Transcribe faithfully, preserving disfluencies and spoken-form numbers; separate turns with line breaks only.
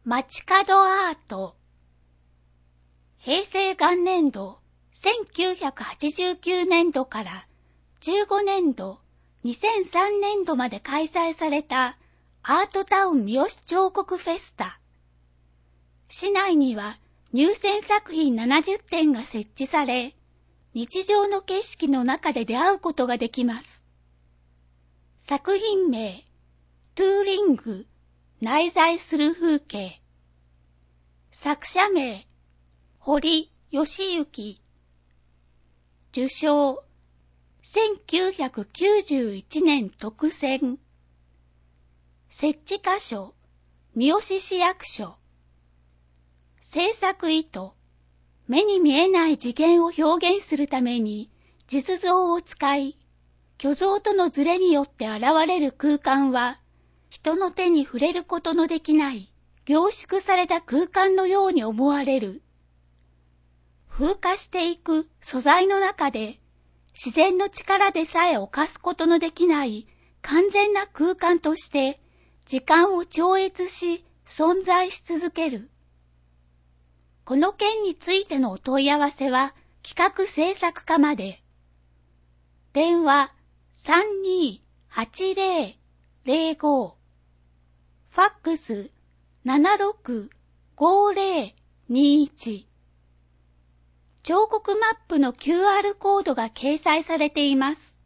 街角アート。平成元年度せんきゅうひゃくはちじゅうきゅうねんどからじゅうごねんどにせんさんねんどまで開催されたアートタウン三好彫刻フェスタ。市内には入選作品ななじゅってんが設置され、日常の景色の中で出会うことができます。作品名、トゥーリング、内在する風景。作者名、堀義行。受賞、せんきゅうひゃくきゅうじゅういちねん特選。設置箇所、三好市役所。制作意図、目に見えない次元を表現するために実像を使い、虚像とのズレによって現れる空間は、人の手に触れることのできない凝縮された空間のように思われる。風化していく素材の中で、自然の力でさえ侵すことのできない完全な空間として、時間を超越し存在し続ける。この件についてのお問い合わせは企画制作課まで。電話 さんにーはちぜろぜろご ファックス ななろくごぜろにいち。彫刻マップの キューアール コードが掲載されています。